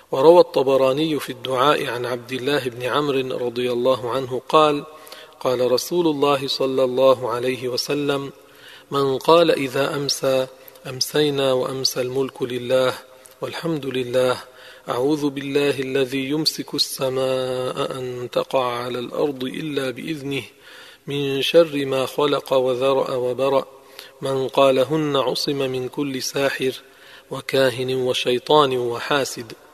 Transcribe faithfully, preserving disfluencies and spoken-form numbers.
وروى الطبراني في الدعاء عن عبد الله بن عمرو رضي الله عنه قال: قال رسول الله صلى الله عليه وسلم: من قال إذا أمسى: أمسينا وأمسى الملك لله والحمد لله، أعوذ بالله الذي يمسك السماء أن تقع على الأرض إلا بإذنه، من شر ما خلق وذرأ وبرأ، من قالهن عصم من كل ساحر وكاهن وشيطان وحاسد.